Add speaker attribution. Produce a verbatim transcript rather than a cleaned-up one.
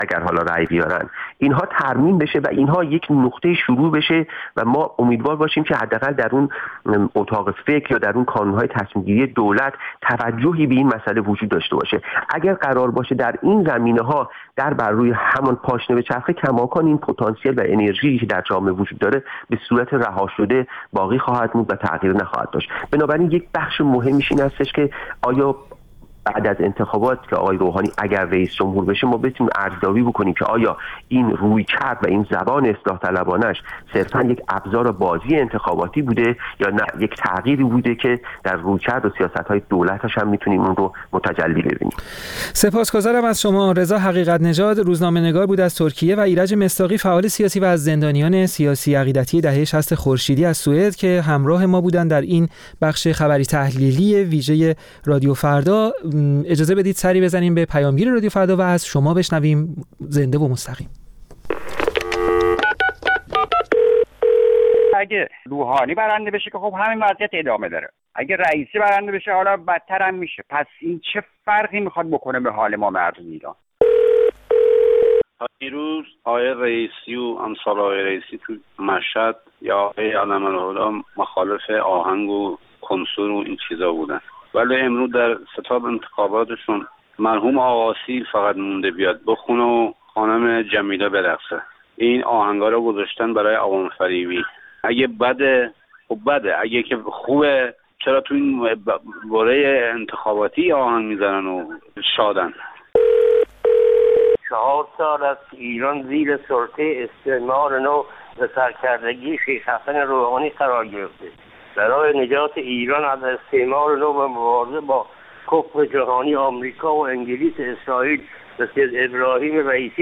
Speaker 1: اگر حالا رأی بیارن اینها ترمیم بشه و اینها یک نقطه شروع بشه و ما امیدوار باشیم که حداقل در اون اتاق فکر یا در اون کانون‌های تصمیم گیری دولت توجهی به این مسئله وجود داشته باشه. اگر قرار باشه در این زمینه‌ها در بر روی همان پاشنه به چرخه کماکان این پتانسیل و انرژی که در جامعه وجود داره به صورت رها شده باقی خواهد موند و تغییر نخواهد داشت. بنابراین یک بخش مهمش این هستش که آیا بعد از انتخابات که آقای روحانی اگر رئیس جمهور بشه ما بتونیم ارزیابی بکنیم که آیا این رویکرد و این زبان اصلاح طلبانش صرفا یک ابزار بازی انتخاباتی بوده یا نه یک تغییری بوده که در رویکرد و سیاست‌های دولتش هم میتونیم اون رو متجلی ببینیم.
Speaker 2: سپاسگزارم از شما. رضا حقیقت نژاد روزنامه‌نگار بود از ترکیه و ایرج مصداقی فعال سیاسی و از زندانیان سیاسی عقیدتی دهه شصت خورشیدی از سوئد که همراه ما بودن در این بخش خبری تحلیلی ویژه رادیو فردا. اجازه بدید سری بزنیم به پیامگیر رادیو فردا و از شما بشنویم زنده و مستقیم.
Speaker 3: اگه روحانی برنده بشه که خب همین وضعیت ادامه داره، اگه رئیسی برنده بشه حالا بدتر هم میشه. پس این چه فرقی میخواد بکنه به حال ما مردم ایران؟
Speaker 4: دیروز آقای رئیسی و امثال آقای رئیسی تو مشهد یا آقای علم‌الهدی مخالف آهنگ و کنسور و این چیزا بودن، ولی امروز در ستاد انتخاباتشون مرحوم آقاسی فقط مونده بیاد بخونه و خانم جمیله برقصه. این آهنگا رو گذاشتن برای عوام فریبی. اگه بده خب بده، اگه که خوبه چرا تو این باره انتخاباتی آهنگ میزنن و شادن؟
Speaker 5: چهار سال از ایران زیر سلطه استعمار نو و سرکردگی شیخ حسن روحانی قرار گرفته. برای نجات ایران از استعمار نو و مبارزه با کفر جهانی آمریکا و انگلیس اسرائیل و سید ابراهیم رئیسی